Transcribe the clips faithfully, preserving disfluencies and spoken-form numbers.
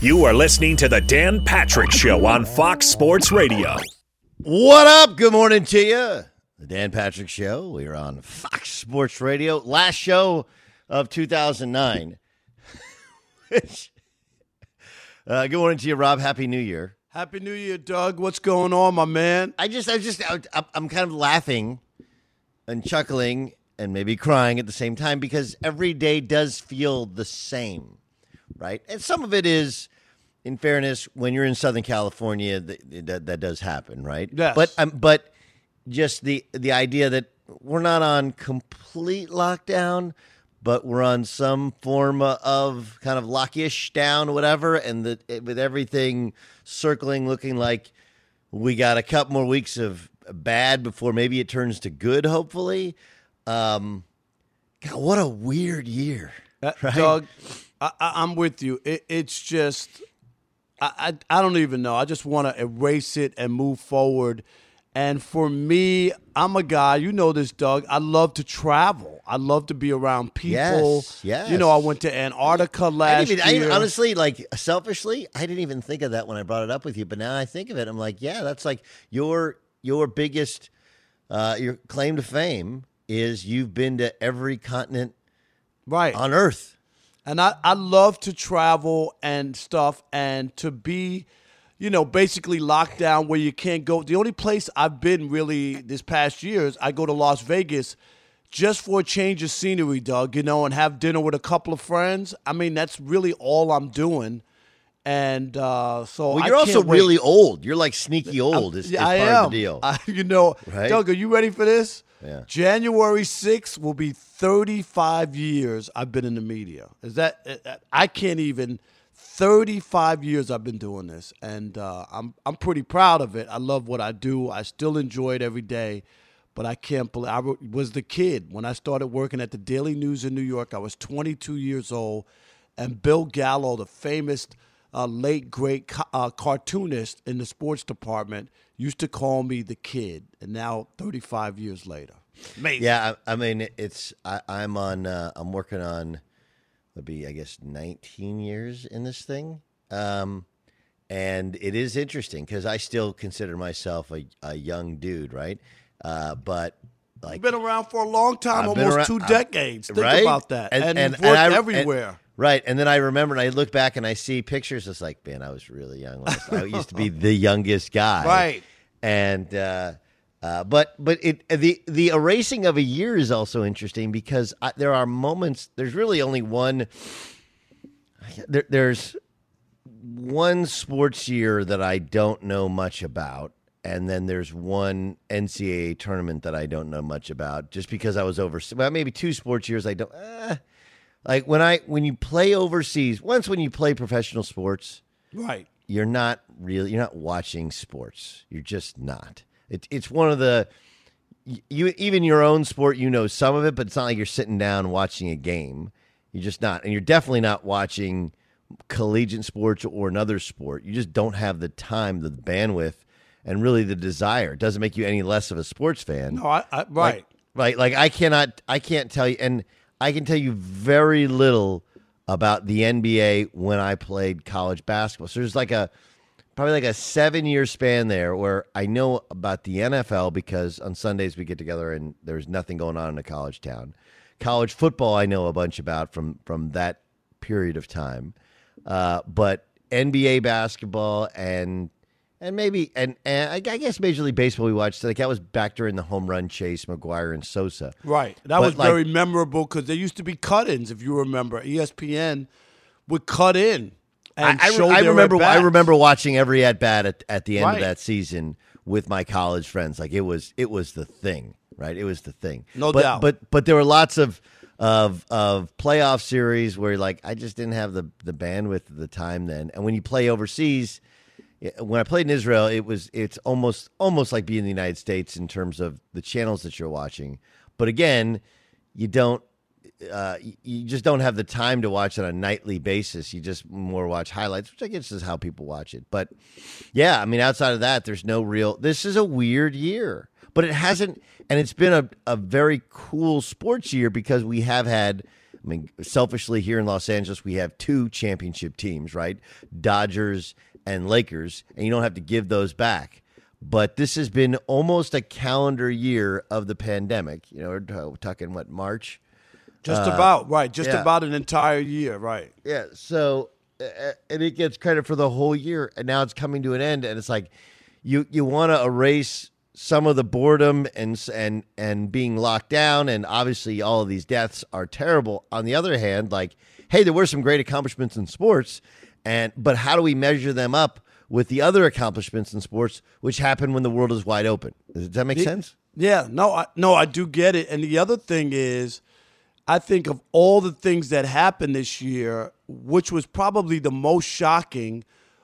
You are listening to the Dan Patrick Show on Fox Sports Radio. What up? Good morning to you. The Dan Patrick Show. We are on Fox Sports Radio. Last show of two thousand nine. Which, uh, good morning to you, Rob. Happy New Year. Happy New Year, Doug. What's going on, my man? I just, I just, I, I'm kind of laughing and chuckling and maybe crying at the same time because every day does feel the same, right? And some of it is, in fairness, when you're in Southern California, that, that, that does happen, right? Yes. But um, but just the the idea that we're not on complete lockdown, but we're on some form of kind of lockish down, whatever, and the, with everything circling, looking like we got a couple more weeks of bad before maybe it turns to good, hopefully. Um, God, what a weird year, uh, right? Doug, I, I, I'm with you. It, it's just, I, I, I don't even know. I just want to erase it and move forward. And for me, I'm a guy, you know this, Doug, I love to travel. I love to be around people. Yes, yes. You know, I went to Antarctica last I didn't even, year. I, honestly, like, selfishly, I didn't even think of that when I brought it up with you. But now I think of it, I'm like, yeah, that's like your your biggest, uh, your claim to fame is you've been to every continent right on Earth. And I, I love to travel and stuff and to be, you know, basically locked down where you can't go. The only place I've been really this past year is I go to Las Vegas just for a change of scenery, Doug, you know, and have dinner with a couple of friends. I mean, that's really all I'm doing. And uh, so well, I you're also can't wait. really old. You're like sneaky old is, is I part am. of the deal. I, you know, right? Doug, are you ready for this? Yeah. January sixth will be thirty-five years I've been in the media. Is that I can't even thirty-five years I've been doing this, and uh, I'm I'm pretty proud of it. I love what I do. I still enjoy it every day, but I can't believe I was the kid when I started working at the Daily News in New York. I was twenty-two years old, and Bill Gallo, the famous uh, late great ca- uh, cartoonist in the sports department, used to call me the kid, and now thirty-five years later. Amazing. Yeah, I, I mean, it's I, I'm on. Uh, I'm working on. It'll be, I guess, nineteen years in this thing, um, and it is interesting because I still consider myself a, a young dude, right? Uh, but like, You've been around for a long time, I've been almost around- two I- decades. Think right? about that, And- and, and- you've worked and I- everywhere. and- Right, and then I remember, and I look back and I see pictures. It's like, man, I was really young. I used to be the youngest guy, Right? And uh, uh, but but it the the erasing of a year is also interesting because I, there are moments. There's really only one. There, there's one sports year that I don't know much about, and then there's one N C double A tournament that I don't know much about, just because I was over. Well, maybe two sports years I don't. Eh. Like when I when you play overseas, once when you play professional sports, Right. you're not really you're not watching sports. You're just not. It, it's one of the you even your own sport. You know some of it, but it's not like you're sitting down watching a game. You're just not, and you're definitely not watching collegiate sports or another sport. You just don't have the time, the bandwidth, and really the desire. It doesn't make you any less of a sports fan. No, I, I right. Like, right. Like I cannot, I can't tell you, and I can tell you very little about the N B A when I played college basketball. So there's like a, probably like a seven year span there where I know about the N F L because on Sundays we get together and there's nothing going on in a college town. College football I know a bunch about from, from that period of time. Uh, but N B A basketball and And maybe, and, and I guess Major League Baseball we watched, like that was back during the home run chase, McGuire and Sosa. Right. That But, was like- very memorable because there used to be cut-ins, if you remember. E S P N would cut in and I, I, show I their remember, I at-bats. remember watching every at bat at, at the end Right. of that season with my college friends. Like it was, it was the thing, right? It was the thing. No but, doubt. But but there were lots of of of playoff series where like I just didn't have the the bandwidth of the time then. And when you play overseas. When I played in Israel, it was it's almost almost like being in the United States in terms of the channels that you're watching. But again, you don't uh, you just don't have the time to watch it on a nightly basis. You just more watch highlights, which I guess is how people watch it. But yeah, I mean, outside of that, there's no real. This is a weird year, but it hasn't, and it's been a, a very cool sports year because we have had I mean, selfishly here in Los Angeles, we have two championship teams, right? Dodgers and Lakers, and you don't have to give those back. But this has been almost a calendar year of the pandemic. You know, we're talking, what, March? Just Uh, about, right. Just yeah. about an entire year, right. Yeah, so, uh, and it gets credit for the whole year, and now it's coming to an end, and it's like you, you want to erase some of the boredom and and and being locked down, and obviously all of these deaths are terrible. On the other hand, like, hey, there were some great accomplishments in sports, and but how do we measure them up with the other accomplishments in sports, which happen when the world is wide open? Does that make The- sense? Yeah, no, I, no, I do get it. And the other thing is, I think of all the things that happened this year, which was probably the most shocking,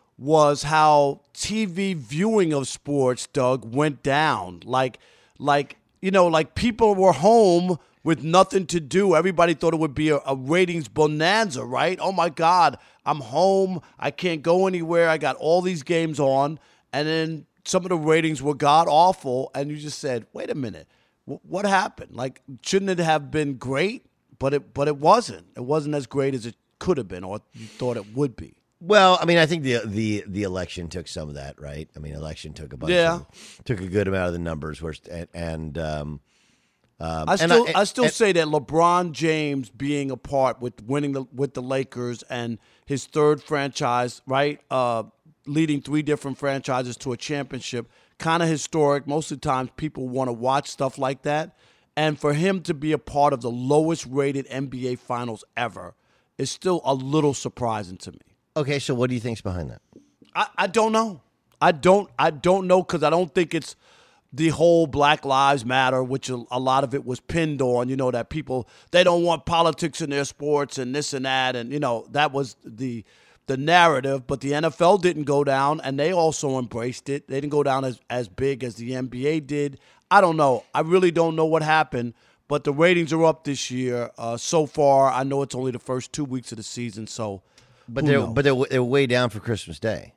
was how T V viewing of sports, Doug, went down. Like, like you know, like people were home with nothing to do. Everybody thought it would be a, a ratings bonanza, right? Oh my God, I'm home. I can't go anywhere. I got all these games on, and then some of the ratings were god awful, and you just said, "Wait a minute, w- what happened? Like, shouldn't it have been great?" But it, but it wasn't. It wasn't as great as it could have been, or you thought it would be. Well, I mean, I think the the the election took some of that, right? I mean, election took a bunch, Yeah. of, took a good amount of the numbers, where and, and um, um, I and still, and- I still and- say that LeBron James being a part with winning the, with the Lakers and his third franchise, right, uh, leading three different franchises to a championship, kind of historic. Most of the times, people want to watch stuff like that, and for him to be a part of the lowest rated N B A Finals ever is still a little surprising to me. Okay, so what do you think's behind that? I, I don't know. I don't I don't know because I don't think it's the whole Black Lives Matter, which a, a lot of it was pinned on, you know, that people, they don't want politics in their sports and this and that. And, you know, that was the the narrative. But the N F L didn't go down, and they also embraced it. They didn't go down as, as big as the N B A did. I don't know. I really don't know what happened. But the ratings are up this year. Uh, so far, I know it's only the first two weeks of the season, so But who they're knows? but they're, they're way down for Christmas Day.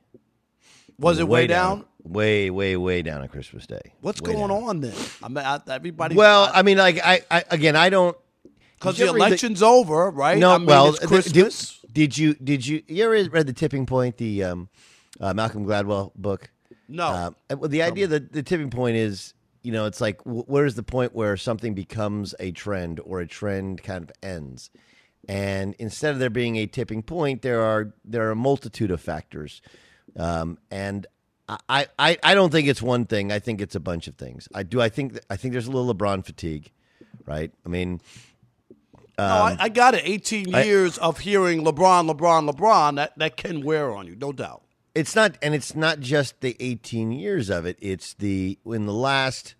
Was it way down? Way, way, way down on Christmas Day. What's Way going down. on then? I mean, I, everybody. Well, I mean, like I, I again, I don't because did the you ever read election's over, right? No, I mean, well, it's th- Christmas. Did, did you did you you ever read the Tipping Point, the um, uh, Malcolm Gladwell book? No. Um, and, well, the idea that the tipping point is, you know, it's like wh- where is the point where something becomes a trend or a trend kind of ends? And instead of there being a tipping point, there are there are a multitude of factors, um, and I, I I don't think it's one thing. I think it's a bunch of things. I do. I think I think there's a little LeBron fatigue, right? I mean, no, I, I got it. eighteen I- years of hearing LeBron, LeBron, LeBron. That that can wear on you, no doubt. it's not, and it's not just the eighteen years of it. It's the in the last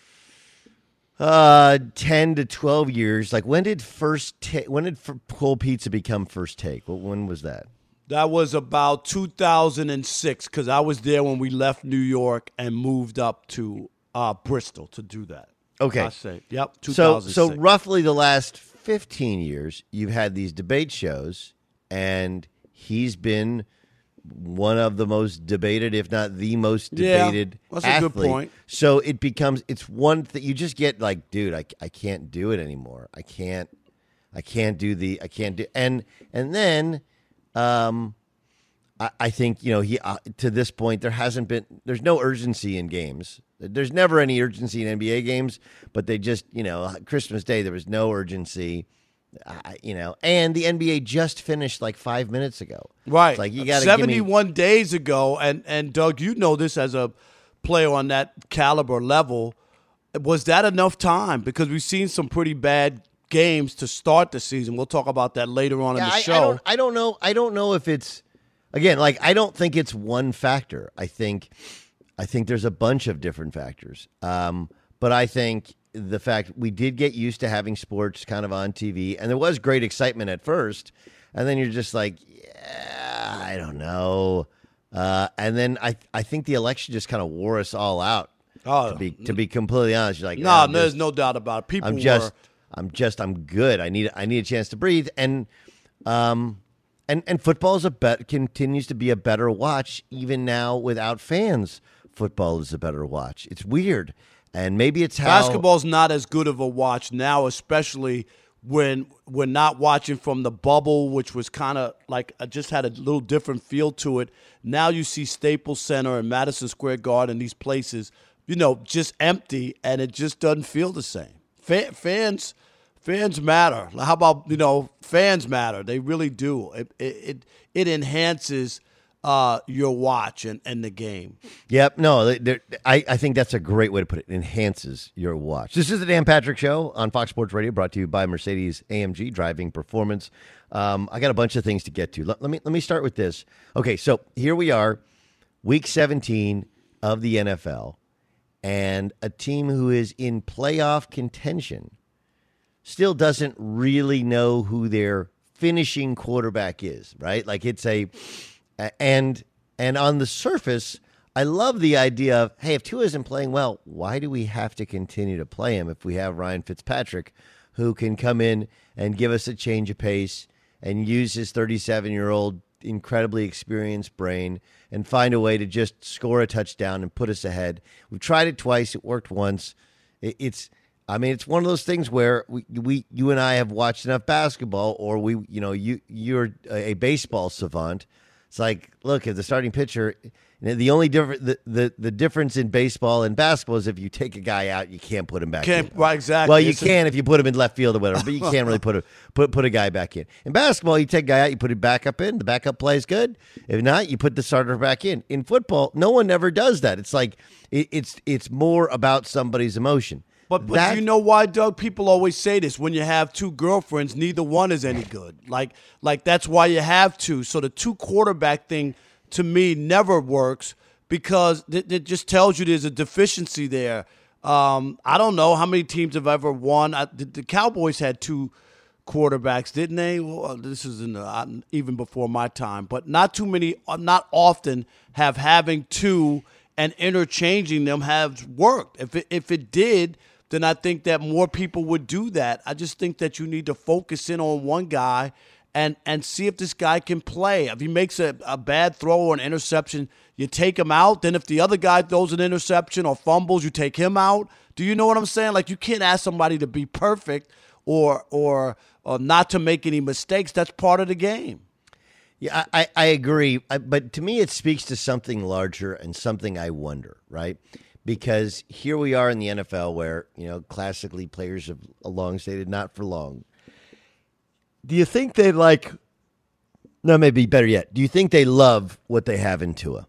uh ten to twelve years. Like when did first ta- when did F- Cold Pizza become First Take? Well, when was that? That was about two thousand six because I was there when we left New York and moved up to uh, Bristol to do that. Okay. I say, yep, two So, thousand six. so roughly the last fifteen years, you've had these debate shows, and he's been one of the most debated, if not the most Yeah, debated that's a athlete. good point. So it becomes, it's one that you just get like, dude, I, I can't do it anymore. I can't, I can't do the, I can't do, and, and then, um, I, I think, you know, he, uh, to this point, there hasn't been, there's no urgency in games. There's never any urgency in N B A games, but they just, you know, Christmas Day, there was no urgency, uh, you know, and the N B A just finished like five minutes ago. Right. It's like you got to give me, seventy-one days ago, and, and Doug, you know this as a player on that caliber level. Was that enough time? Because we've seen some pretty bad games to start the season. We'll talk about that later on yeah, in the I, show. I don't, I don't know. I don't know if it's, again, like, I don't think it's one factor. I think, I think there's a bunch of different factors. Um, but I think the fact we did get used to having sports kind of on T V, and there was great excitement at first, and then you're just like, yeah, I don't know. Uh, and then I, I think the election just kind of wore us all out. Oh, to be to be completely honest, you're like, no, "Nah, I'm there's just- no doubt about it. People I'm just, were. I'm just, I'm good. I need, I need a chance to breathe, and, um, and and football is a bet continues to be a better watch even now without fans. Football is a better watch. It's weird, and maybe it's how Basketball's not as good of a watch now, especially when we're not watching from the bubble, which was kind of like uh, just had a little different feel to it. Now you see Staples Center and Madison Square Garden, these places, you know, just empty, and it just doesn't feel the same. Fa- fans, fans matter. How about, you know, fans matter? They really do. It it it enhances uh, your watch and, and the game. Yep. No, I, I think that's a great way to put it. It enhances your watch. This is the Dan Patrick Show on Fox Sports Radio, brought to you by Mercedes A M G Driving Performance. Um, I got a bunch of things to get to. Let, let me let me start with this. Okay, so here we are, week seventeen of the N F L, and a team who is in playoff contention still doesn't really know who their finishing quarterback is, right? Like it's a and and on the surface, I love the idea of, hey, if Tua isn't playing well, why do we have to continue to play him if we have Ryan Fitzpatrick, who can come in and give us a change of pace and use his thirty-seven-year-old incredibly experienced brain and find a way to just score a touchdown and put us ahead. We've tried it twice. It worked once. It, it's I mean, it's one of those things where we, we, you and I have watched enough basketball, or we, you know, you, you're a baseball savant. It's like, look, if the starting pitcher, the only different, the, the, the difference in baseball and basketball is if you take a guy out, you can't put him back Can't, in. right, exactly. Well, you It's can a, if you put him in left field or whatever, but you can't really put a put put a guy back in. In basketball, you take a guy out, you put him back up in. The backup play is good. If not, you put the starter back in. In football, no one ever does that. It's like it, it's it's more about somebody's emotion. But, but That- do you know why, Doug? People always say this. When you have two girlfriends, neither one is any good. Like, like that's why you have two. So the two quarterback thing, to me, never works because it, it just tells you there's a deficiency there. Um, I don't know how many teams have ever won. I, the, the Cowboys had two quarterbacks, didn't they? Well, this is in the, uh, even before my time. But not too many, uh, not often have having two and interchanging them have worked. If it, if it did, then I think that more people would do that. I just think that you need to focus in on one guy and and see if this guy can play. If he makes a, a bad throw or an interception, you take him out. Then if the other guy throws an interception or fumbles, you take him out. Do you know what I'm saying? Like, you can't ask somebody to be perfect or or, or not to make any mistakes. That's part of the game. Yeah, I, I agree. I, but to me, it speaks to something larger and something I wonder, right? Because here we are in the N F L where, you know, classically players have long stated not for long. Do you think they like, no, maybe better yet, do you think they love what they have in Tua?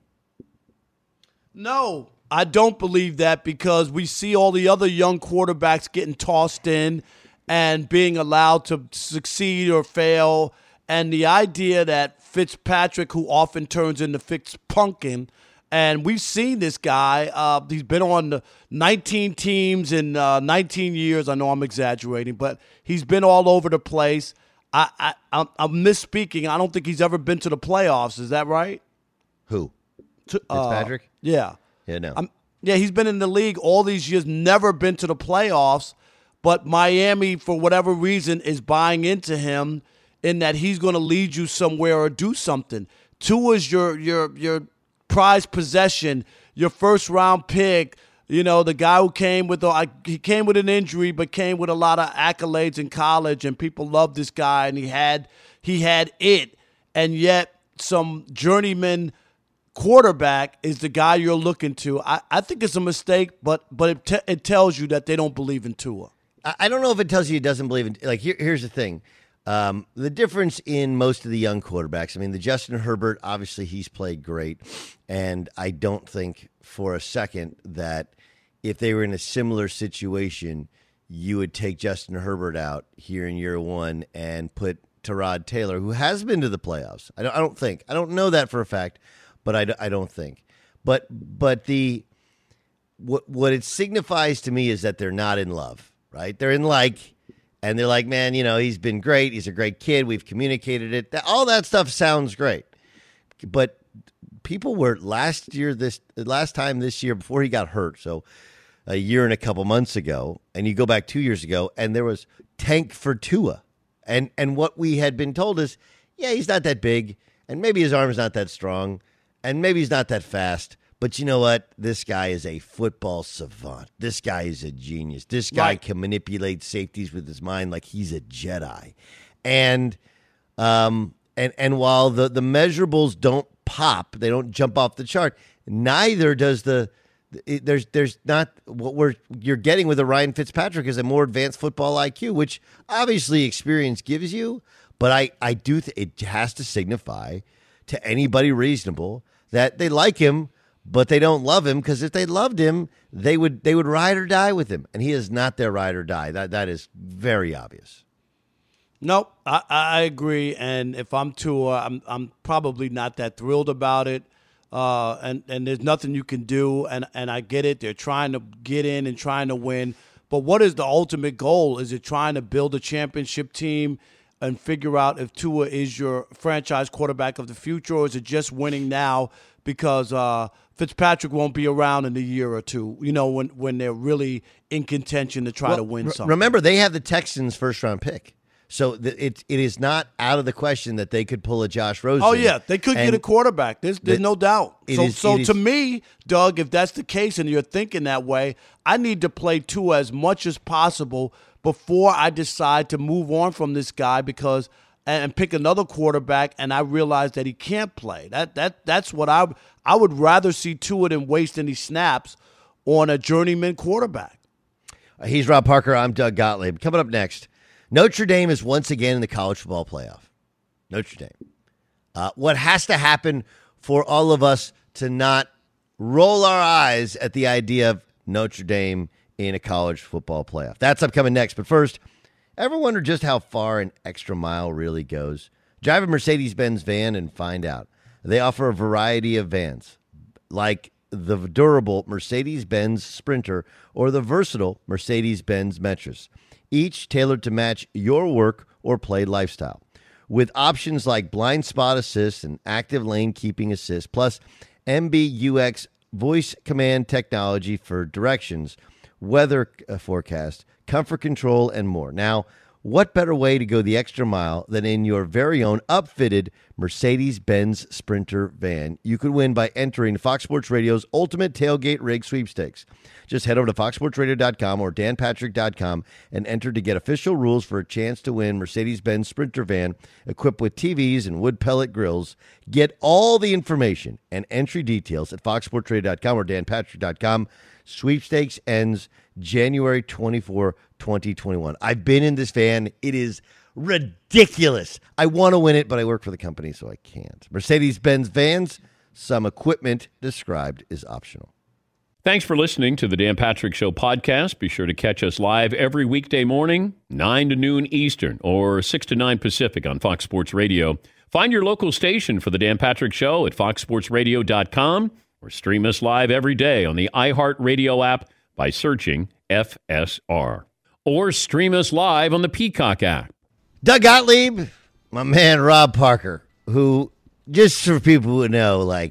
No, I don't believe that because we see all the other young quarterbacks getting tossed in and being allowed to succeed or fail. And the idea that Fitzpatrick, who often turns into Fitzpunkin, and we've seen this guy. Uh, he's been on nineteen teams in uh, nineteen years. I know I'm exaggerating, but he's been all over the place. I, I, I'm, I'm misspeaking. I don't think he's ever been to the playoffs. Is that right? Who? To, uh, Fitzpatrick? Yeah. Yeah, no. I'm, yeah, he's been in the league all these years, never been to the playoffs, but Miami, for whatever reason, is buying into him in that he's going to lead you somewhere or do something. Tua's your your your prized possession, your first round pick. You know, the guy who came with the, he came with an injury, but came with a lot of accolades in college, and people loved this guy, and he had he had it, and yet some journeyman quarterback is the guy you're looking to. I, I think it's a mistake, but but it te- it tells you that they don't believe in Tua. I, I don't know if it tells you he doesn't believe in, like, here, here's the thing. Um, the difference in most of the young quarterbacks, I mean, the Justin Herbert, obviously he's played great, and I don't think for a second that if they were in a similar situation, you would take Justin Herbert out here in year one and put Tyrod Taylor, who has been to the playoffs. I don't, I don't think. I don't know that for a fact, but I, I don't think. But but the what what it signifies to me is that they're not in love, right? They're in like... And they're like, man, you know, he's been great. He's a great kid. We've communicated it. All that stuff sounds great. But people were last year, this last time this year before he got hurt, so a year and a couple months ago, and you go back two years ago, and there was tank for Tua. And and what we had been told is, yeah, he's not that big, and maybe his arm's not that strong, and maybe he's not that fast, But you know what? This guy is a football savant. This guy is a genius. This guy Right. can manipulate safeties with his mind like he's a Jedi. And um and and while the the measurables don't pop, they don't jump off the chart. Neither does the it, there's there's not what we're you're getting with a Ryan Fitzpatrick is a more advanced football I Q, which obviously experience gives you. But I I do th- it has to signify to anybody reasonable that they like him, but they don't love him, because if they loved him, they would they would ride or die with him, and he is not their ride or die. That that is very obvious. Nope, I, I agree. And if I'm Tua, I'm I'm probably not that thrilled about it. Uh, and and there's nothing you can do. And and I get it. They're trying to get in and trying to win. But what is the ultimate goal? Is it trying to build a championship team and figure out if Tua is your franchise quarterback of the future, or is it just winning now because uh, Fitzpatrick won't be around in a year or two? You know, when when they're really in contention to try Well, to win re- something. Remember, they have the Texans' first round pick. So the, it it is not out of the question that they could pull a Josh Rosen. Oh yeah, they could And get a quarterback. There's there's the- no doubt. it So is- so it is- to me, Doug, if that's the case and you're thinking that way, I need to play Tua as much as possible before I decide to move on from this guy, because and, and pick another quarterback, and I realize that he can't play. That that that's what I I would rather see Tua than waste any snaps on a journeyman quarterback. Uh, He's Rob Parker. I'm Doug Gottlieb. Coming up next, Notre Dame is once again in the college football playoff. Notre Dame. Uh, what has to happen for all of us to not roll our eyes at the idea of Notre Dame in a college football playoff? That's upcoming next. But first, ever wonder just how far an extra mile really goes? Drive a Mercedes-Benz van and find out. They offer a variety of vans, like the durable Mercedes-Benz Sprinter or the versatile Mercedes-Benz Metris, each tailored to match your work or play lifestyle. With options like blind spot assist and active lane keeping assist, plus M B U X voice command technology for directions, weather uh, forecast, comfort control, and more. Now, what better way to go the extra mile than in your very own upfitted Mercedes-Benz Sprinter van? You could win by entering Fox Sports Radio's Ultimate Tailgate Rig Sweepstakes. Just head over to fox sports radio dot com or dan patrick dot com and enter to get official rules for a chance to win Mercedes-Benz Sprinter van equipped with T Vs and wood pellet grills. Get all the information and entry details at fox sports radio dot com or dan patrick dot com. Sweepstakes ends January twenty-fourth, twenty twenty-one. I've been in this van. It is ridiculous. I want to win it, but I work for the company, so I can't. Mercedes-Benz vans, some equipment described is optional. Thanks for listening to the Dan Patrick Show podcast. Be sure to catch us live every weekday morning, nine to noon Eastern or six to nine Pacific on Fox Sports Radio. Find your local station for the Dan Patrick Show at fox sports radio dot com or stream us live every day on the iHeartRadio app by searching F S R. Or stream us live on the Peacock app. Doug Gottlieb, my man Rob Parker, who, just for people who know, like,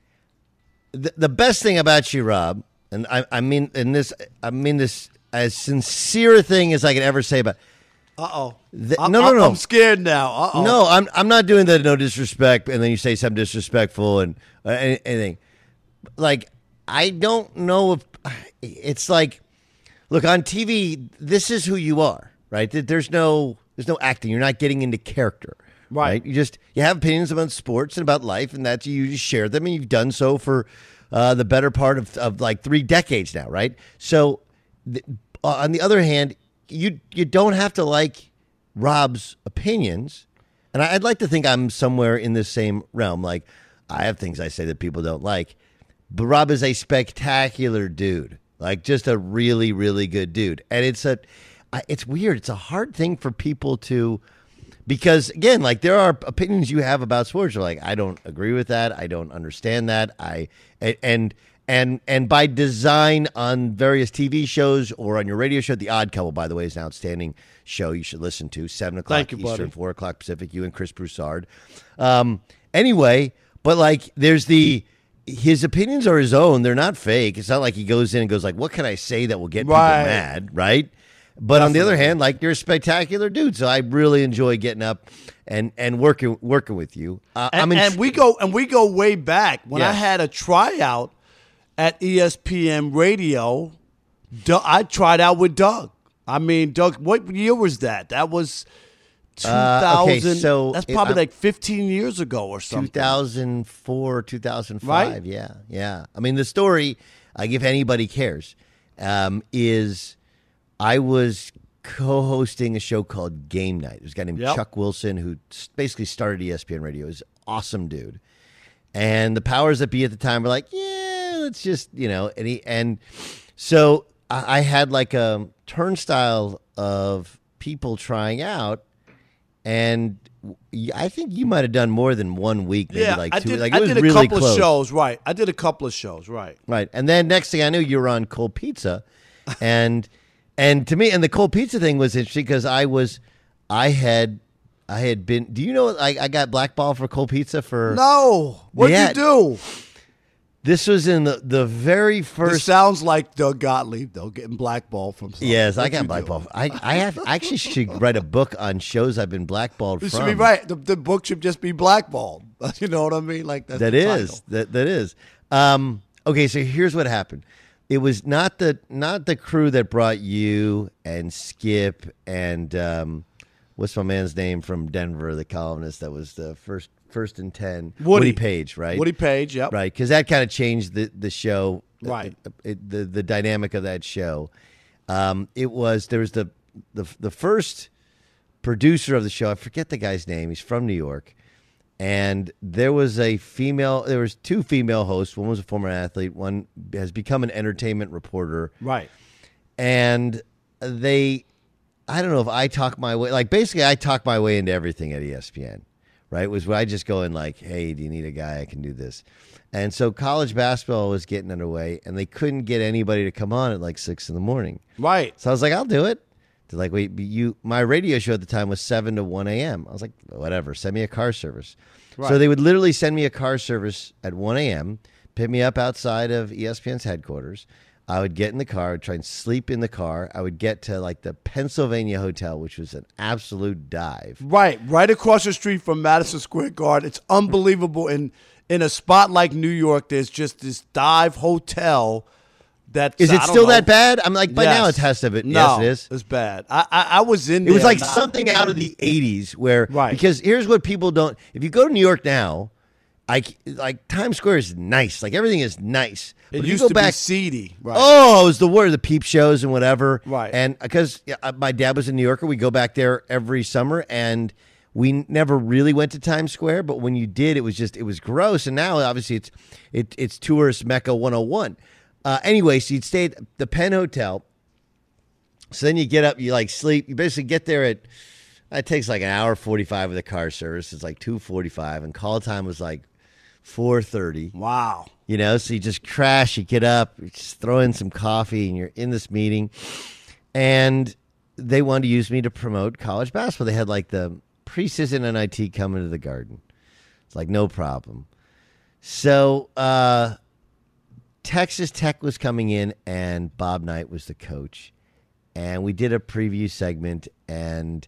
the, the best thing about you, Rob, and I, I mean, in this, I mean this as sincere a thing as I could ever say about. Uh-oh. The- I'm, no, no, I'm- no. I'm scared now. Uh-oh. No, I'm I'm not doing that. No disrespect, and then you say something disrespectful and uh, any- anything. Like, I don't know if it's like, look, on T V, this is who you are, right? There- There's no there's no acting. You're not getting into character, Right. You just you have opinions about sports and about life, and that you just share them, and you've done so for uh, the better part of, of like three decades now, right? So, th- uh, on the other hand, you you don't have to like Rob's opinions, and I, I'd like to think I'm somewhere in the same realm. Like, I have things I say that people don't like, but Rob is a spectacular dude, like just a really, really good dude. And it's a, I- it's weird. It's a hard thing for people to, because again, like there are opinions you have about sports. You're like, I don't agree with that. I don't understand that. I and and and by design on various T V shows or on your radio show, The Odd Couple, by the way, is an outstanding show you should listen to. Seven o'clock Thank you, buddy. Eastern, four o'clock Pacific. You and Chris Broussard. Um, anyway, but like, there's the his opinions are his own. They're not fake. It's not like he goes in and goes like, "What can I say that will get Right. people mad?" Right? But on the other hand, like, you're a spectacular dude, so I really enjoy getting up and and working working with you. Uh, And, I mean, and we go and we go way back when Yeah. I had a tryout at E S P N Radio. Doug, I tried out with Doug. I mean, Doug, what year was that? That was two thousand. Uh, okay, so that's it- probably I'm- like fifteen years ago or something. two thousand four, two thousand five. Right? Yeah, yeah. I mean, the story, like, if anybody cares, um, is I was co-hosting a show called Game Night. There's a guy named Yep. Chuck Wilson who s- basically started E S P N Radio. He's an awesome dude. And the powers that be at the time were like, yeah, let's just, you know, and he, and so I, I had like a turnstile of people trying out, and y- I think you might have done more than one week, maybe Yeah, like I two. did. Like I it was did a really couple close. of shows. Right, I did a couple of shows. Right. Right. And then next thing I knew, you were on Cold Pizza. And and to me, and the Cold Pizza thing was interesting because I was, I had, I had been, do you know, I, I got blackballed for Cold Pizza for, No, what'd Yeah. you do? this was in the, the very This first, sounds like Doug Gottlieb, though, getting blackballed from something. yes, I What'd got you do? blackballed. I, I have, I actually should write a book on shows I've been blackballed You from. should be right. The, the book should just be blackballed. You know what I mean? Like that's That the is title. that that is. Um, okay, so here's what happened. It was not the not the crew that brought you and Skip and um, what's my man's name from Denver, the columnist that was the first first and ten, Woody. Page, right? Woody Page. Yep. right? Because that kind of changed the the show, Right. It, it, the the dynamic of that show. Um, it was there was the the the first producer of the show. I forget the guy's name. He's from New York. And there was a female, there was two female hosts. One was a former athlete. One has become an entertainment reporter. Right. And they, I don't know if I talk my way, like basically I talk my way into everything at E S P N, right? Was where I just go in like, hey, do you need a guy? I can do this. And so college basketball was getting underway and they couldn't get anybody to come on at like six in the morning. Right. So I was like, I'll do it. They're like, wait, but you, my radio show at the time was seven to one a.m. I was like, whatever, send me a car service. Right. So they would literally send me a car service at one a.m., pick me up outside of E S P N's headquarters. I would get in the car, I would try and sleep in the car. I would get to like the Pennsylvania Hotel, which was an absolute dive. Right. Right across the street from Madison Square Garden. It's unbelievable. In in a spot like New York, there's just this dive hotel. That Is it I don't still know. that bad? I'm like, by Yes. now it has to be. No, Yes, it is. It's bad. I I, I was in It there. was like and I- something out of the eighties where, Right. because here's what people don't, if you go to New York now, I, like Times Square is nice. Like everything is nice. But It if used you go to back, be seedy. Right. oh, it was the word, the peep shows and whatever. Right. And because yeah, my dad was a New Yorker, we go back there every summer and we never really went to Times Square. But when you did, it was just, it was gross. And now obviously it's, it, it's tourist Mecca one oh one. Uh, anyway, so you'd stay at the Penn Hotel. So then you get up, you like sleep. You basically get there at, it takes like an hour forty-five with the car service. It's like two forty-five, and call time was like four thirty. Wow. You know, so you just crash, you get up, you just throw in some coffee, and you're in this meeting. And they wanted to use me to promote college basketball. They had like the preseason N I T coming to the Garden. It's like, no problem. So, uh, Texas Tech was coming in, and Bob Knight was the coach. And we did a preview segment, and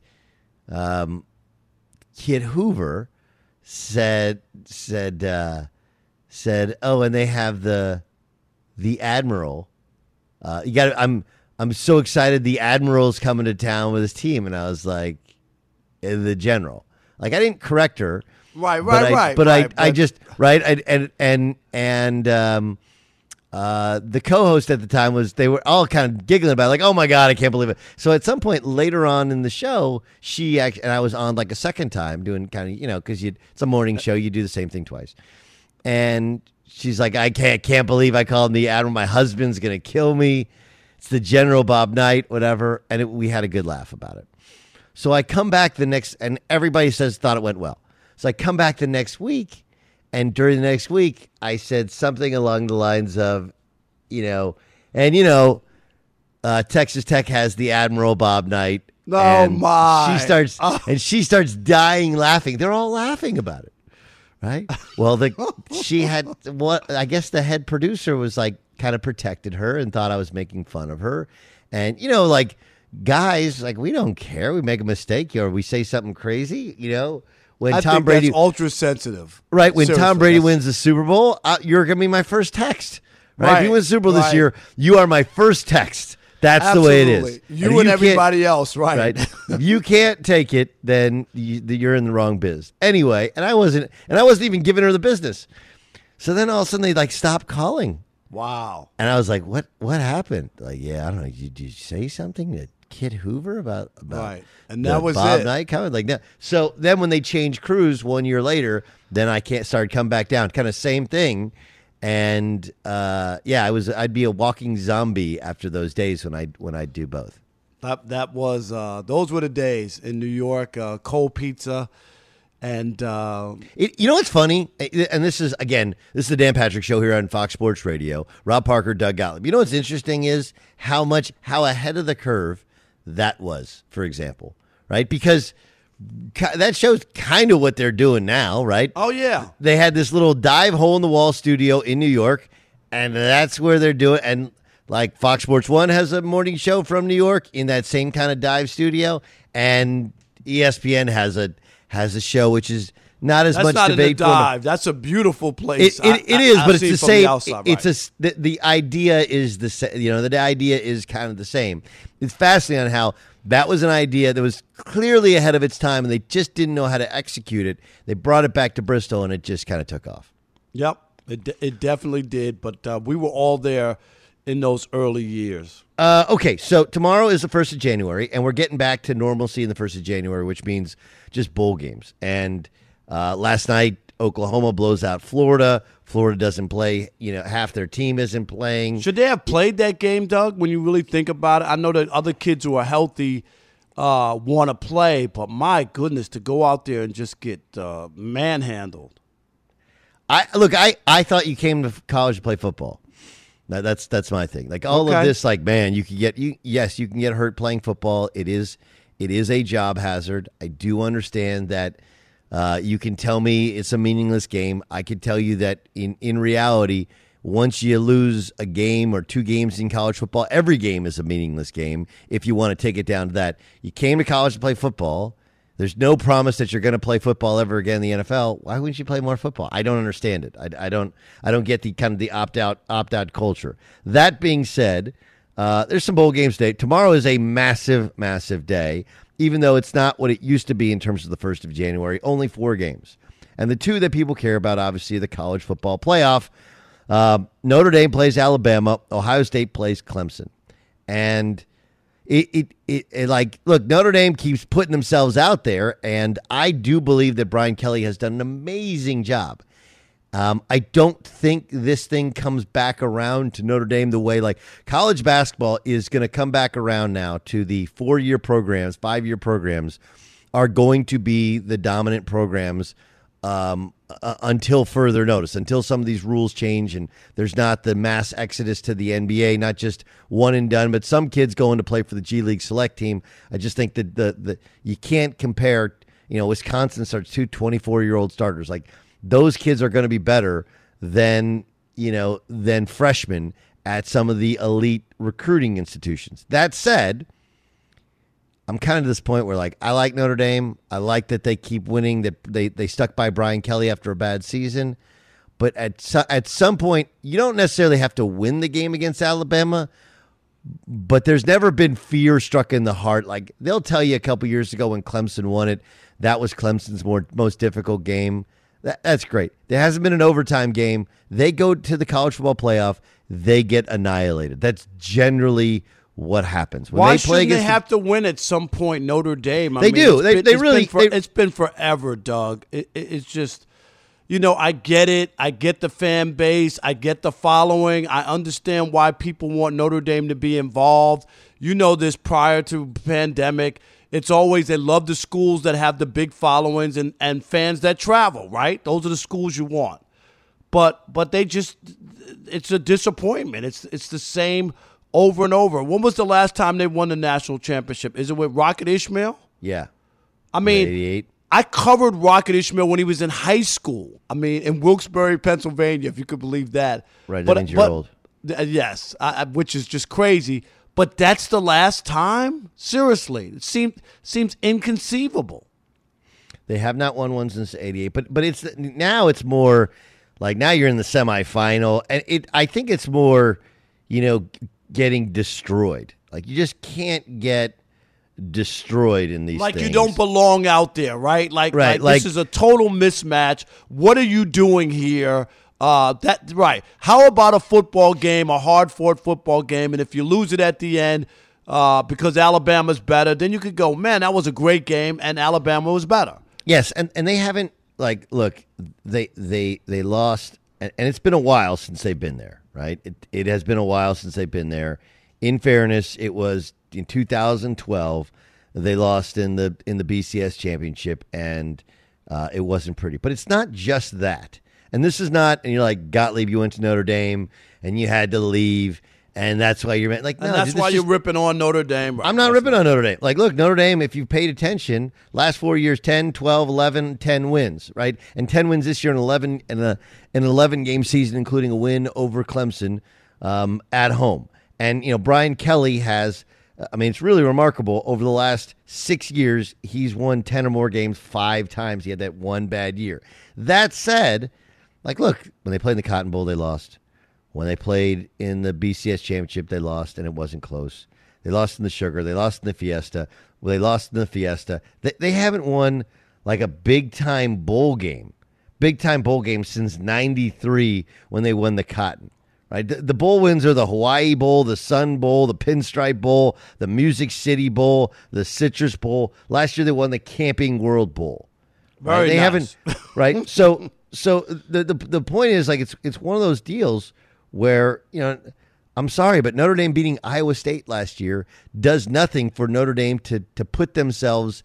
um, Kid Hoover said said uh, said, "Oh, and they have the the Admiral. Uh, you got. I'm I'm so excited. The Admiral's coming to town with his team." And I was like, "Eh, "The General." Like I didn't correct her. Right, but right, I, right. But right, I, I just right I, and and and um, uh, the co-host at the time was they were all kind of giggling about it, like, oh my god, I can't believe it. So at some point later on in the show, she actually, and I was on like a second time doing kind of you know because you it's a morning show, you do the same thing twice, and she's like, I can't can't believe I called him the Admiral. My husband's gonna kill me. It's the General Bob Knight, whatever, and it, we had a good laugh about it. So I come back the next, and everybody says thought it went well. So I come back the next week, and during the next week, I said something along the lines of, you know, and you know, uh, Texas Tech has the Admiral Bob Knight. Oh, and my. She starts, Oh. and she starts dying laughing. They're all laughing about it, right? Well, the she had what I guess the head producer was like, kind of protected her and thought I was making fun of her, and you know, like. Guys, like we don't care. We make a mistake or we say something crazy. You know, when I Tom think Brady, that's ultra sensitive. right? When Seriously, Tom Brady that's- wins the Super Bowl, uh, you're gonna be my first text, right? Right, If you win the Super Bowl right. this year, you are my first text. That's Absolutely. the way it is. You if and can't- everybody else, right? Right. If you can't take it, then you, you're in the wrong biz. Anyway, and I wasn't, and I wasn't even giving her the business. So then all of a sudden they like stopped calling, Wow. and I was like, "What? What happened?" Like, yeah, I don't know. Did, did you say something to Kid Hoover about about Right. And the that was Bob it. Knight coming? Like that. So then when they changed crews one year later, then I can't started come back down. Kind of same thing. And uh, yeah, I was I'd be a walking zombie after those days when I when I do both. That that was uh, those were the days in New York. Uh, cold pizza, and uh, It, you know what's funny? And this is, again, this is the Dan Patrick Show here on Fox Sports Radio. Rob Parker, Doug Gottlieb. You know what's interesting is how much, how ahead of the curve that was, for example, right? Because ki- that shows kind of what they're doing now, right? oh yeah, They had this little dive hole in the wall studio in New York, and that's where they're doing. And like Fox Sports One has a morning show from New York in that same kind of dive studio, and E S P N has a has a show which is not as that's much not in a debate. format. dive. That's a beautiful place. It, it, it is, I, but I've it's the seen from the same. outside, it's right. a s- the, the idea is the sa- you know the idea is kind of the same. It's fascinating on how that was an idea that was clearly ahead of its time, and they just didn't know how to execute it. They brought it back to Bristol, and it just kind of took off. Yep, it de- it definitely did. But uh, we were all there in those early years. Uh, okay, so tomorrow is the first of January, and we're getting back to normalcy in the first of January, which means just bowl games. And uh, last night, Oklahoma blows out Florida. Florida doesn't play. You know, half their team isn't playing. Should they have played that game, Doug? When you really think about it, I know that other kids who are healthy uh, want to play, but my goodness, to go out there and just get uh, manhandled. I look. I, I thought you came to college to play football. That, that's that's my thing. Like all Okay. of this, like man, you can get you. Yes, you can get hurt playing football. It is it is a job hazard. I do understand that. Uh, you can tell me it's a meaningless game. I can tell you that in in reality, once you lose a game or two games in college football, every game is a meaningless game. If you want to take it down to that, you came to college to play football. There's no promise that you're going to play football ever again in the N F L. Why wouldn't you play more football? I don't understand it. I, I don't. I don't get the kind of the opt out opt out culture. That being said, uh, there's some bowl games today. Tomorrow is a massive, massive day. Even though it's not what it used to be in terms of the first of January, only four games, and the two that people care about, obviously, the college football playoff. Uh, Notre Dame plays Alabama. Ohio State plays Clemson, and. It, it, it, it, like, look, Notre Dame keeps putting themselves out there, and I do believe that Brian Kelly has done an amazing job. Um, I don't think this thing comes back around to Notre Dame the way, like, college basketball is going to come back around now to the four-year programs, five-year programs are going to be the dominant programs um, uh, until further notice, until some of these rules change and there's not the mass exodus to the N B A, not just one and done, but some kids going to play for the G League select team. I just think that the, the you can't compare, you know, Wisconsin starts two twenty-four-year-old starters. Like, those kids are going to be better than, you know, than freshmen at some of the elite recruiting institutions. That said, I'm kind of to this point where, like, I like Notre Dame. I like that they keep winning, that they, they stuck by Brian Kelly after a bad season. But at so, at some point, you don't necessarily have to win the game against Alabama, but there's never been fear struck in the heart. Like, they'll tell you a couple years ago when Clemson won it, that was Clemson's more most difficult game. That, that's great. There hasn't been an overtime game. They go to the college football playoff, they get annihilated. That's generally what happens when Why they play shouldn't they against have to win at some point? Notre Dame. I They mean, do. it's They- been- they it's really- Been for, they- it's been forever, Doug. It, it, it's just, you know, I get it. I get the fan base. I get the following. I understand why people want Notre Dame to be involved. You know this prior to pandemic. It's always they love the schools that have the big followings and, and fans that travel, right? Those are the schools you want. But but they just it's a disappointment. It's it's the same over and over. When was the last time they won the national championship? Is it with Rocket Ishmael? Yeah. I mean, eighty-eight. I covered Rocket Ishmael when he was in high school. I mean, in Wilkes-Barre, Pennsylvania, if you could believe that. Right, that means you're old. Uh, yes, I, I- which is just crazy. But that's the last time? Seriously, it seems seems inconceivable. They have not won one since eighty-eight, but but it's now it's more Like now you're in the semifinal, and it. I think it's more, you know, getting destroyed. Like you just can't get destroyed in these like things. You don't belong out there, right? Like, right, like, like this is a total mismatch. What are you doing here? Uh, that right. How about a football game, a hard-fought football game, and if you lose it at the end uh, because Alabama's better, then you could go, man, that was a great game, and Alabama was better. Yes, and, and they haven't, like, look, they they they lost, and, and it's been a while since they've been there, right? It it has been a while since they've been there. In fairness, it was in two thousand twelve they lost in the in the B C S championship, and uh, it wasn't pretty. But it's not just that. And this is not, and you're like, Gottlieb, you went to Notre Dame, and you had to leave, and that's why you're like, no, and that's dude, why just, you're ripping on Notre Dame. Right? I'm not that's ripping right. on Notre Dame. Like, look, Notre Dame, if you've paid attention, last four years, ten, twelve, eleven, ten wins, right? And ten wins this year in eleven in a an eleven game season, including a win over Clemson um, at home. And, you know, Brian Kelly has, I mean, it's really remarkable. Over the last six years, he's won ten or more games five times. He had that one bad year. That said, like, look, when they played in the Cotton Bowl, they lost. When they played in the B C S championship, they lost, and it wasn't close. They lost in the Sugar. They lost in the Fiesta. Well, they lost in the Fiesta. They, they haven't won, like, a big-time bowl game, big-time bowl game since ninety-three when they won the Cotton. Right? The, the bowl wins are the Hawaii Bowl, the Sun Bowl, the Pinstripe Bowl, the Music City Bowl, the Citrus Bowl. Last year they won the Camping World Bowl. Right? Very They nice. haven't, right? So, so the, the the point is, like, it's it's one of those deals where, you know, I'm sorry, but Notre Dame beating Iowa State last year does nothing for Notre Dame to to put themselves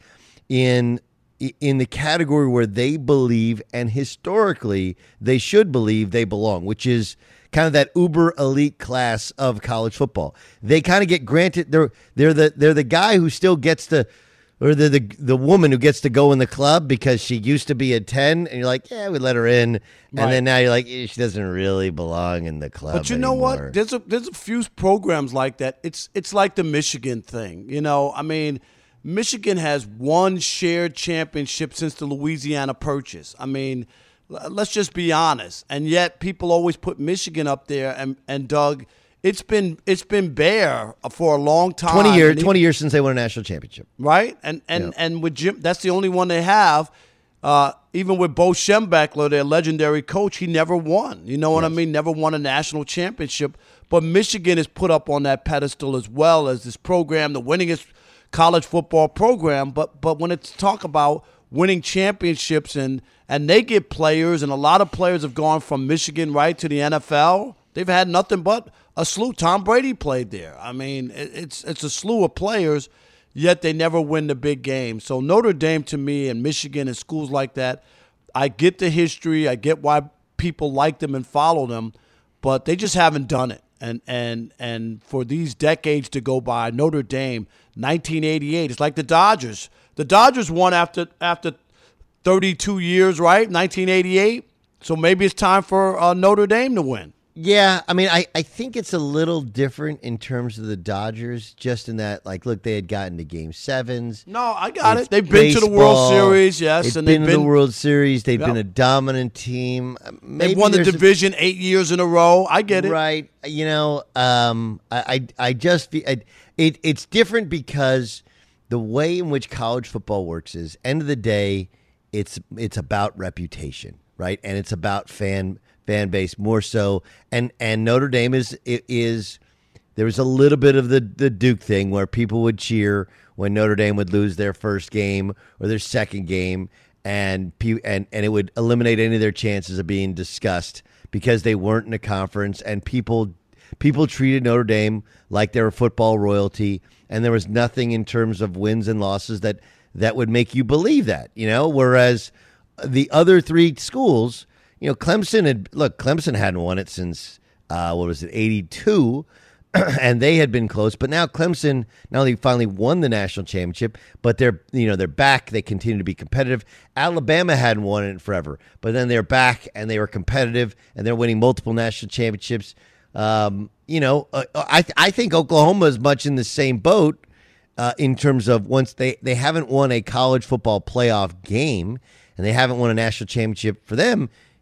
in in the category where they believe, and historically they should believe, they belong, which is kind of that uber elite class of college football. They kind of get granted, they're they're the they're the guy who still gets to, or they're the the woman who gets to go in the club because she used to be a ten, and you're like, yeah, we let her in, and Right. then now you're like, eh, she doesn't really belong in the club. But you know anymore. what? There's a there's a few programs like that. It's it's like the Michigan thing. You know, I mean, Michigan has one shared championship since the Louisiana Purchase. I mean, l- let's just be honest. And yet people always put Michigan up there. And, and Doug, it's been it's been bare for a long time. twenty years, And he- twenty years since they won a national championship. right? And and Yeah. and with Jim, that's the only one they have. Uh, even with Bo Schembechler, their legendary coach, he never won. You know what I mean? Never won a national championship. But Michigan is put up on that pedestal as well as this program, the winningest college football program. But but when it's talk about winning championships and and they get players, and a lot of players have gone from Michigan right to the N F L. They've had nothing but a slew. Tom Brady played there. I mean, it, it's it's a slew of players, yet they never win the big game. So Notre Dame, to me, and Michigan and schools like that, I get the history. I get why people like them and follow them, but they just haven't done it. And and and for these decades to go by, Notre Dame, nineteen eighty-eight, it's like the Dodgers. The Dodgers won after after thirty-two years, right? nineteen eighty-eight. So maybe it's time for uh, Notre Dame to win. Yeah, I mean, I, I think it's a little different in terms of the Dodgers, just in that, like, look, they had gotten to game sevens. No, I got It's it. They've been to the World baseball. Series, yes, They've and been they've to been the World Series. They've Yep. been a dominant team. Maybe they've won the there's a- division eight years in a row. I get it. Right. You know, um, I, I, I just, fe- I, it, it's different because the way in which college football works is, end of the day, it's, it's about reputation, right? And it's about fan, fan base more so. And, and Notre Dame is, is, there was a little bit of the, the Duke thing where people would cheer when Notre Dame would lose their first game or their second game, and pe- and and it would eliminate any of their chances of being discussed because they weren't in a conference, and people people treated Notre Dame like they were football royalty, and there was nothing in terms of wins and losses that that would make you believe that, you know. Whereas the other three schools, you know, Clemson had look, Clemson hadn't won it since uh, what was it, eighty-two. And they had been close, but now Clemson not only finally won the national championship, but they're you know they're back. They continue to be competitive. Alabama hadn't won it forever, but then they're back and they were competitive and they're winning multiple national championships. Um, you know, uh, I I think Oklahoma is much in the same boat uh, in terms of once they they haven't won a college football playoff game and they haven't won a national championship for them.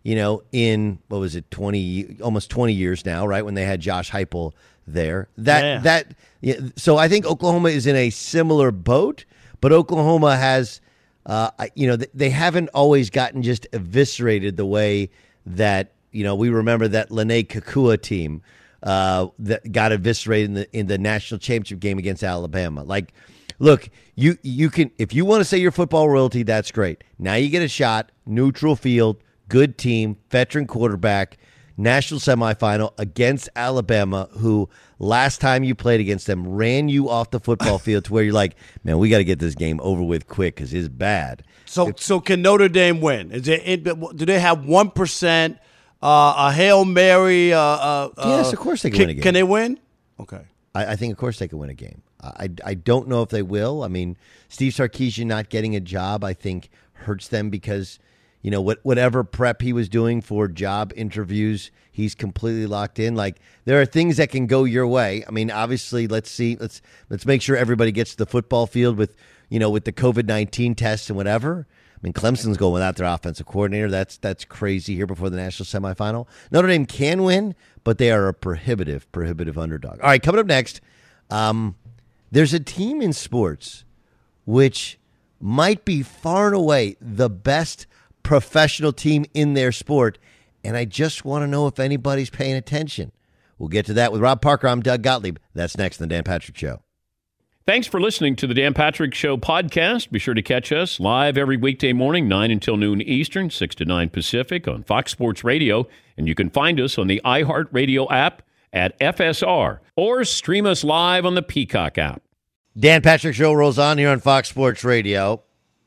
you know, in what was it, twenty, almost twenty years now, right? When they had Josh Heupel there. That Yeah. that yeah, so I think Oklahoma is in a similar boat, but Oklahoma has, uh, you know, they haven't always gotten just eviscerated the way that, you know, we remember that Lene Kakua team uh, that got eviscerated in the in the national championship game against Alabama. Like, look, you you can, if you want to say you're football royalty, that's great. Now you get a shot, neutral field, good team, veteran quarterback, national semifinal against Alabama, who last time you played against them ran you off the football field to where you're like, man, we got to get this game over with quick because it's bad. So, so can Notre Dame win? Is it, it do they have one percent? Uh, a Hail Mary? Uh, uh, Yes, uh, of course they can can, win a game. Can they win? Okay. I, I think, of course, they can win a game. I, I don't know if they will. I mean, Steve Sarkisian not getting a job, I think, hurts them because, you know, what whatever prep he was doing for job interviews, he's completely locked in. Like, there are things that can go your way. I mean, obviously, let's see, let's let's make sure everybody gets to the football field with, you know, with the COVID nineteen tests and whatever. I mean, Clemson's going without their offensive coordinator. That's that's crazy here before the national semifinal. Notre Dame can win, but they are a prohibitive, prohibitive underdog. All right, coming up next, um, there's a team in sports which might be far and away the best professional team in their sport, and I just want to know if anybody's paying attention. We'll get to that with Rob Parker. I'm Doug Gottlieb. That's next on the Dan Patrick Show. Thanks for listening to the Dan Patrick Show podcast. Be sure to catch us live every weekday morning, nine until noon Eastern, six to nine Pacific on Fox Sports Radio. And you can find us on the iHeartRadio app at F S R or stream us live on the Peacock app. Dan Patrick Show rolls on here on Fox Sports Radio.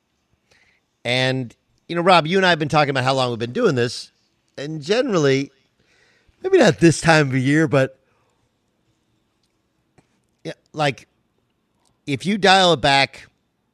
And, you know, Rob, you and I have been talking about how long we've been doing this. And generally, maybe not this time of year, but yeah, like, if you dial it back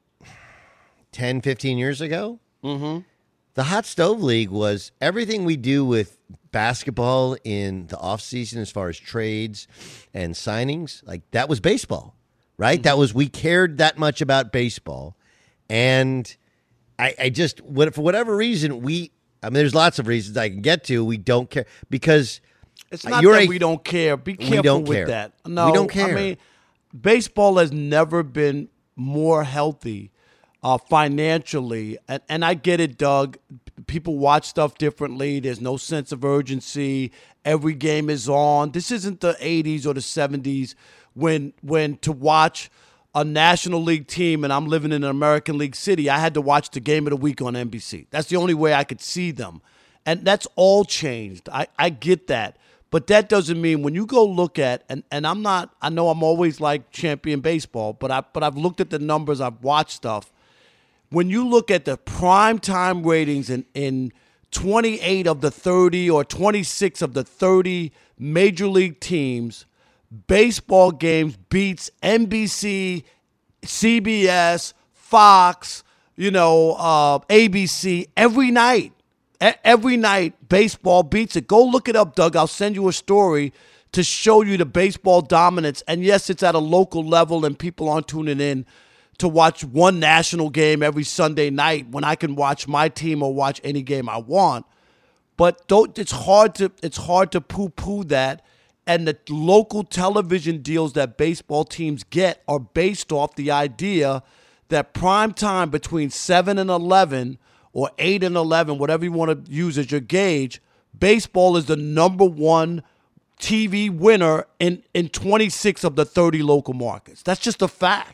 ten, fifteen years ago, Mm-hmm. the Hot Stove League was everything we do with basketball in the offseason as far as trades and signings. Like, that was baseball, right? Mm-hmm. That was, we cared that much about baseball. And I, I just, for whatever reason, we, I mean, there's lots of reasons I can get to. We don't care because It's not you're that a- we don't care. Be careful don't with care. that. No, We don't care. I mean, baseball has never been more healthy uh, financially. And, and I get it, Doug. People watch stuff differently. There's no sense of urgency. Every game is on. This isn't the eighties or the seventies when when to watch a National League team, and I'm living in an American League city, I had to watch the game of the week on N B C. That's the only way I could see them. And that's all changed. I, I get that. But that doesn't mean when you go look at, and, and I'm not, I know I'm always like champion baseball, but, I, but I've looked at the numbers, I've watched stuff. When you look at the primetime ratings in, in twenty-eight of the thirty or twenty-six of the thirty major league teams, baseball games beats N B C, C B S, Fox, you know, uh, A B C every night. E- every night, baseball beats it. Go look it up, Doug. I'll send you a story to show you the baseball dominance. And yes, it's at a local level, and people aren't tuning in to watch one national game every Sunday night when I can watch my team or watch any game I want. But don't, it's hard to it's hard to poo-poo that. And the local television deals that baseball teams get are based off the idea that prime time between seven and eleven or eight and eleven, whatever you want to use as your gauge, baseball is the number one T V winner in, in twenty-six of the thirty local markets. That's just a fact.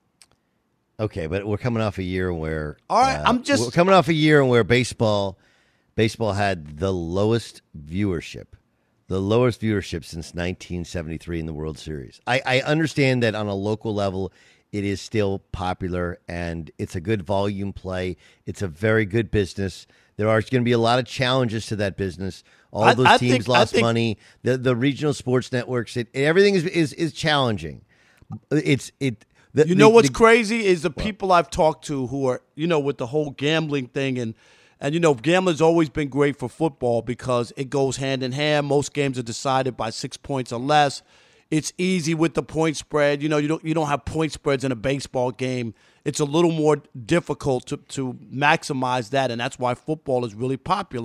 Okay, but we're coming off a year where All right, uh, I'm just- we're coming off a year where baseball baseball had the lowest viewership, the lowest viewership since nineteen seventy-three in the World Series. I, I understand that on a local level, it is still popular and it's a good volume play. It's a very good business. There are going to be a lot of challenges to that business. All I- those I teams think- I lost think- money. The the regional sports networks, it, everything is is is challenging. It's it. The, You know the- what's the- crazy is the people I've talked to who are, you know, with the whole gambling thing. And, and you know, gambling's always been great for football because it goes hand in hand. Most games are decided by six points or less. It's easy with the point spread. You know, you don't you don't have point spreads in a baseball game. It's a little more difficult to, to maximize that, and that's why football is really popular.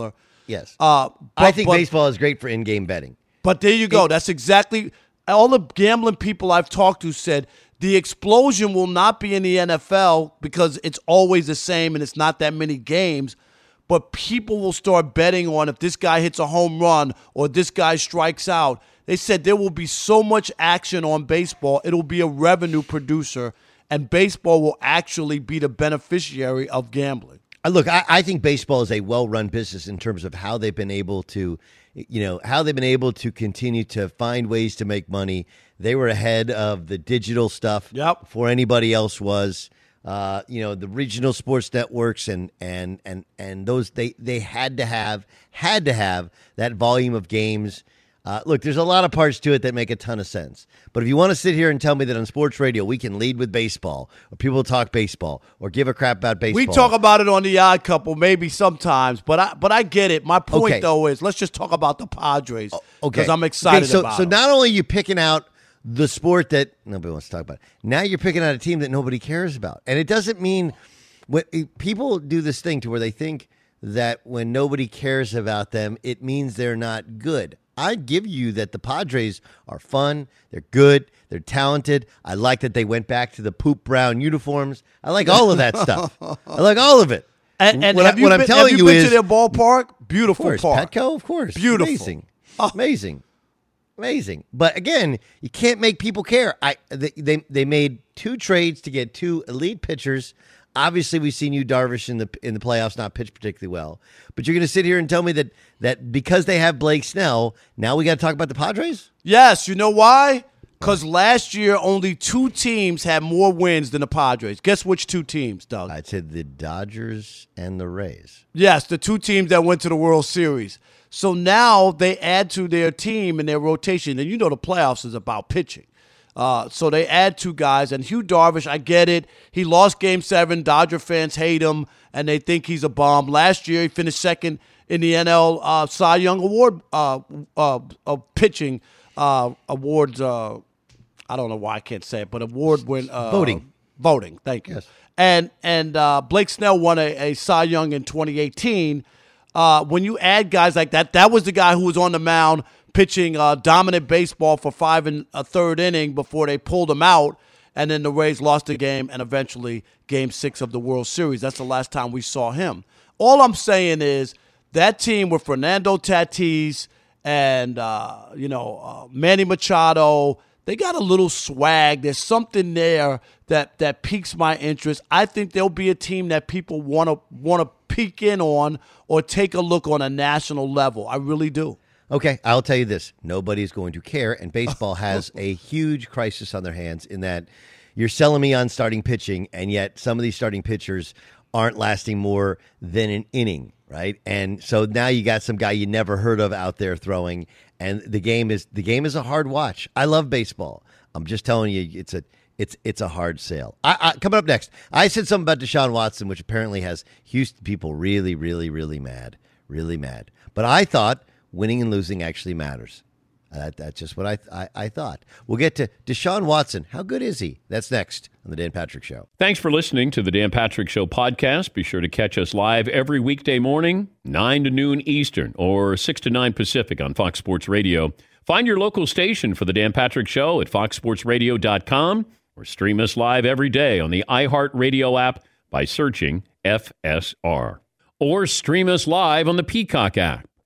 Yes. Uh, but, I think but, baseball is great for in-game betting. But there you go. That's exactly all the gambling people I've talked to said the explosion will not be in the N F L because it's always the same and it's not that many games. But people will start betting on if this guy hits a home run or this guy strikes out. They said there will be so much action on baseball, it'll be a revenue producer, and baseball will actually be the beneficiary of gambling. Look, I, I think baseball is a well-run business in terms of how they've been able to, you know, how they've been able to continue to find ways to make money. They were ahead of the digital stuff yep. before anybody else was. Uh, you know, the regional sports networks and and and and those they they had to have had to have that volume of games. Uh, look, there's a lot of parts to it that make a ton of sense. But if you want to sit here and tell me that on sports radio we can lead with baseball, or people talk baseball, or give a crap about baseball, we talk about it on the Odd Couple maybe sometimes. But I but I get it. My point okay. though is let's just talk about the Padres because okay. I'm excited okay, so, about So them. not only are you picking out the sport that nobody wants to talk about, now you're picking out a team that nobody cares about, and it doesn't mean what people do this thing to where they think that when nobody cares about them, it means they're not good. I'd give you that the Padres are fun, they're good, they're talented. I like that they went back to the poop brown uniforms. I like all of that stuff. I like all of it. And, and what have I, you what been, I'm telling have you you been is, to their ballpark? Beautiful of course, park. Petco, of course. Beautiful. Amazing. Oh. Amazing. Amazing. But again, you can't make people care. I they, they they made two trades to get two elite pitchers. Obviously, we've seen Yu Darvish in the in the playoffs not pitch particularly well. But you're going to sit here and tell me that that because they have Blake Snell, now we got to talk about the Padres? Yes. You know why? Because last year, only two teams had more wins than the Padres. Guess which two teams, Doug? I'd say the Dodgers and the Rays. Yes, the two teams that went to the World Series. So now they add to their team and their rotation. And you know the playoffs is about pitching. Uh, so they add two guys. And Yu Darvish, I get it. He lost Game seven. Dodger fans hate him, and they think he's a bomb. Last year, he finished second in the N L uh, Cy Young Award uh, uh, uh, pitching uh, awards. Uh, I don't know why I can't say it, but award win uh, voting. Voting. Thank you. Yes. And and uh, Blake Snell won a, a Cy Young in twenty eighteen. Uh, when you add guys like that, that was the guy who was on the mound pitching uh, dominant baseball for five and a third inning before they pulled him out, and then the Rays lost the game and eventually Game Six of the World Series. That's the last time we saw him. All I'm saying is that team with Fernando Tatis and uh, you know uh, Manny Machado. They got a little swag. There's something there that that piques my interest. I think there'll be a team that people want to want to peek in on or take a look on a national level. I really do. Okay, I'll tell you this. Nobody's going to care, and baseball has a huge crisis on their hands in that you're selling me on starting pitching, and yet some of these starting pitchers aren't lasting more than an inning, right? And so now you got some guy you never heard of out there throwing, and the game is the game is a hard watch. I love baseball. I'm just telling you, it's a it's it's a hard sale. I, I, coming up next, I said something about Deshaun Watson, which apparently has Houston people really, really, really mad, really mad. But I thought winning and losing actually matters. That, that's just what I, I I thought. We'll get to Deshaun Watson. How good is he? That's next on the Dan Patrick Show. Thanks for listening to the Dan Patrick Show podcast. Be sure to catch us live every weekday morning, nine to noon Eastern or six to nine Pacific on Fox Sports Radio. Find your local station for the Dan Patrick Show at fox sports radio dot com or stream us live every day on the iHeartRadio app by searching F S R. Or stream us live on the Peacock app.